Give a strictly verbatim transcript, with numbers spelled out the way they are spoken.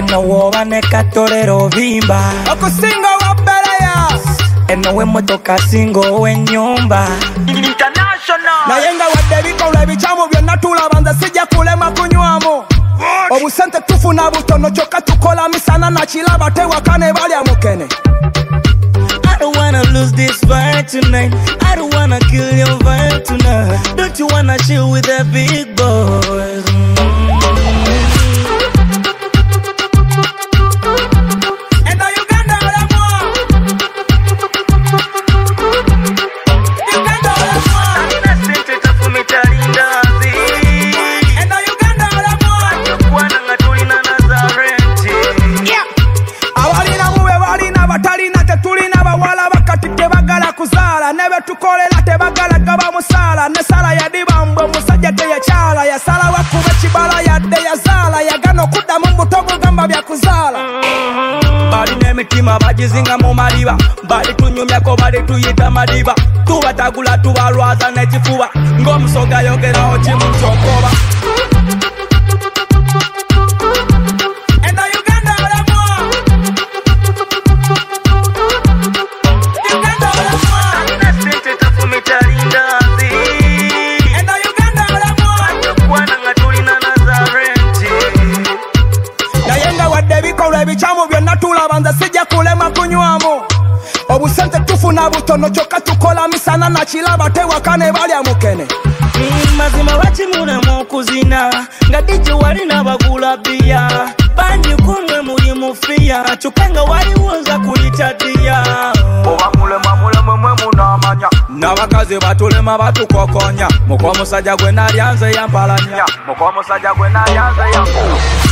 eno woba ne katolero vimba okusinga wabbereya eno wemmotoka singa ow'ennyumba International naye nga wadde ebikolwa ebikyamu byonna tulaba nze sijja kulema kunywamu obusente tufuna butono kyokka tukola misana nakiraba tewaka ne balya mukene. I don't wanna lose this fight tonight. I don't wanna kill your vibe tonight. Don't you wanna chill with the big boys? Eno Uganda olemwa Uganda olemwa Nina sente tafumitalinazi Eno Uganda olemwa Kwana nga tulina Nazareti abalina mube balina batalina tetulina bawala bakati tebagala kuzaala ne betukolera tebagala gaba musaala ne sala yadibambwe musajja teyakyala yasala wakuba kibala yadde yazaala yagana okuddamu mbuto gugamba byakuzaala balina emitima bagizinga mu maliba bali tunyumyako bali tuyita madiba tubatagula tubalwaza n'ekifuba ng'omusoga yogeraho kimu kyokoba. Eno Uganda olemwa Uganda olemwa Nina sente tafumitalinazi Eno Uganda olemwa Kwana nga tulina Nazareti naye nga wadde ebikolwa ebikyamu byonna tulaba nze sijja kulema kunywamu obusente tufuna butono kyokka tukola misana nakiraba tewaka ne balya mukene. Mm, mazima bakimulemu okuzina nga dijje wali n'abagula bbiya bangi kumwe muli mufiya kyokka nga waliwo nza kuyita ddiya Oba mulema mulema mwe munamanya n'abakazi batulema batukokonya muko omusajja gwe nalyanze yampalanya Muko omusajja gwe nalyanze yampalanya